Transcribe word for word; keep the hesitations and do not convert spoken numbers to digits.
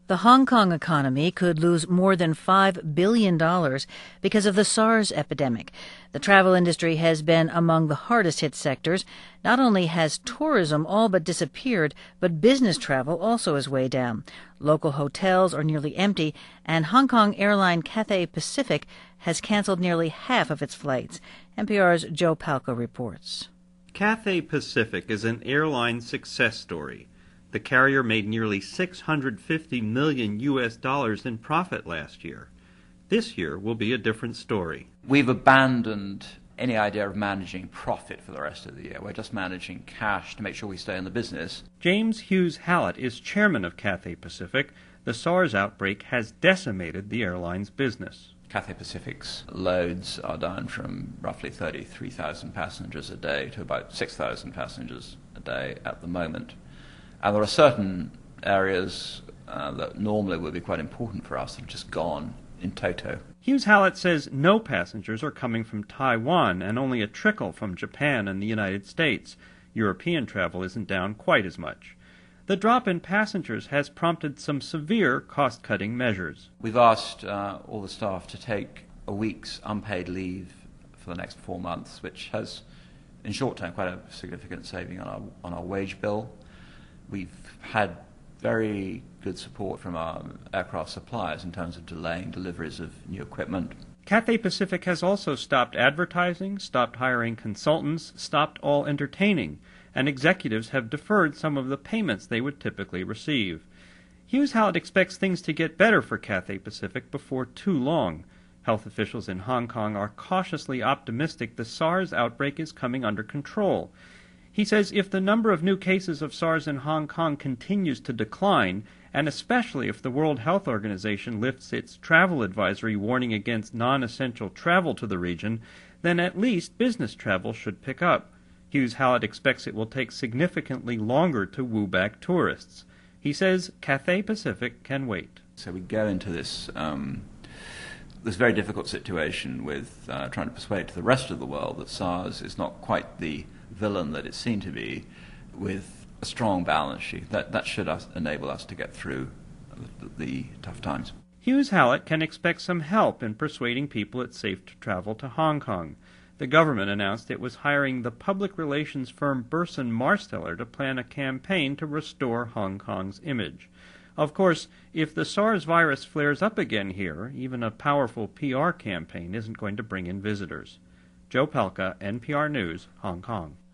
The Hong Kong economy could lose more than five billion dollars because of the SARS epidemic. The travel industry has been among the hardest hit sectors. Not only has tourism all but disappeared, but business travel also is way down. Local hotels are nearly empty, and Hong Kong airline Cathay Pacific has canceled nearly half of its flights. N P R's Joe Palca reports. Cathay Pacific is an airline success story. The carrier made nearly six hundred fifty million U S dollars in profit last year. This year will be a different story. We've abandoned any idea of managing profit for the rest of the year. We're just managing cash to make sure we stay in the business. James Hughes Hallett is chairman of Cathay Pacific. The SARS outbreak has decimated the airline's business. Cathay Pacific's loads are down from roughly thirty-three thousand passengers a day to about six thousand passengers a day at the moment. And there are certain areas uh, that normally would be quite important for us that have just gone in toto. Hughes Hallett says no passengers are coming from Taiwan and only a trickle from Japan and the United States. European travel isn't down quite as much. The drop in passengers has prompted some severe cost-cutting measures. We've asked uh, all the staff to take a week's unpaid leave for the next four months, which has, in short term, quite a significant saving on our, on our wage bill. We've had very good support from our aircraft suppliers in terms of delaying deliveries of new equipment. Cathay Pacific has also stopped advertising, stopped hiring consultants, stopped all entertaining, and executives have deferred some of the payments they would typically receive. Hughes Hallett expects things to get better for Cathay Pacific before too long. Health officials in Hong Kong are cautiously optimistic the SARS outbreak is coming under control. He says if the number of new cases of SARS in Hong Kong continues to decline, and especially if the World Health Organization lifts its travel advisory warning against non-essential travel to the region, then at least business travel should pick up. Hughes Hallett expects it will take significantly longer to woo back tourists. He says Cathay Pacific can wait. So we go into this um, this very difficult situation with uh, trying to persuade the rest of the world that SARS is not quite the villain that it seemed to be, with a strong balance sheet. That, that should us, enable us to get through the, the tough times. Hughes Hallett can expect some help in persuading people it's safe to travel to Hong Kong. The government announced it was hiring the public relations firm Burson Marsteller to plan a campaign to restore Hong Kong's image. Of course, if the SARS virus flares up again here, even a powerful P R campaign isn't going to bring in visitors. Joe Palca, N P R News, Hong Kong.